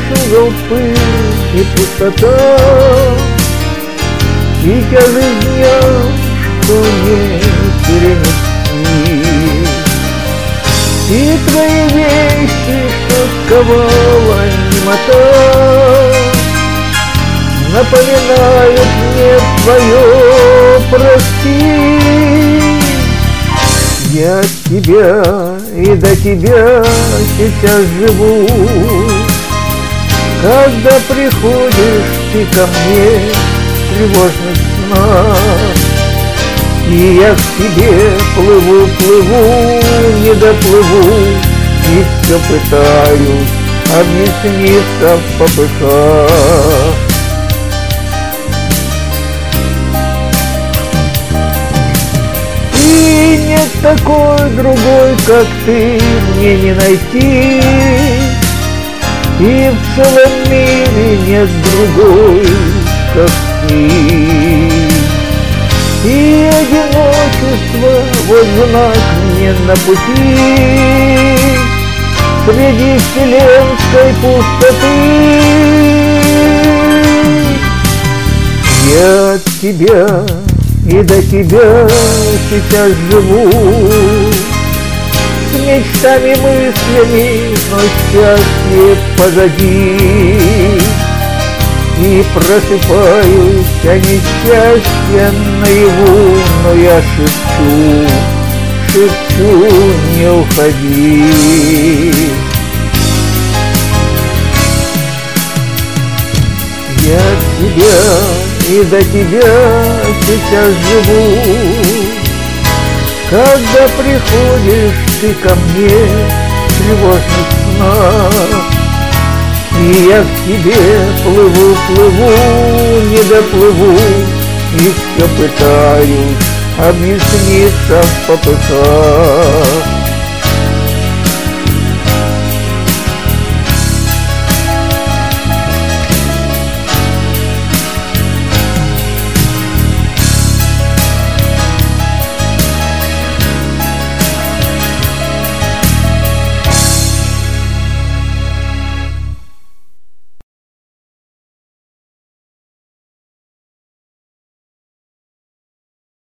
угол пыль и пустота, и тяжесть дня, что не перенести, и твои вещи, что сковала немота, напоминают мне твое прости. Я от тебя и до тебя сейчас живу, когда приходишь ты ко мне в тревожных снах, и я к тебе плыву, плыву, не доплыву, и все пытаюсь объясниться в попыхах. И нет такой другой, как ты, мне не найти, и в целом мире нет другой, как ты. И одиночество вот знак мне на пути среди вселенской пустоты. Я от тебя и до тебя сейчас живу, с мечтами, мыслями, но счастье позади. И просыпаюсь, а несчастье наяву, но я шепчу, шепчу, не уходи. Я от тебя и до тебя сейчас живу, когда приходишь ты ко мне в тревожных снах, и я к тебе плыву, плыву, не доплыву, и все пытаюсь объясниться в попыхах.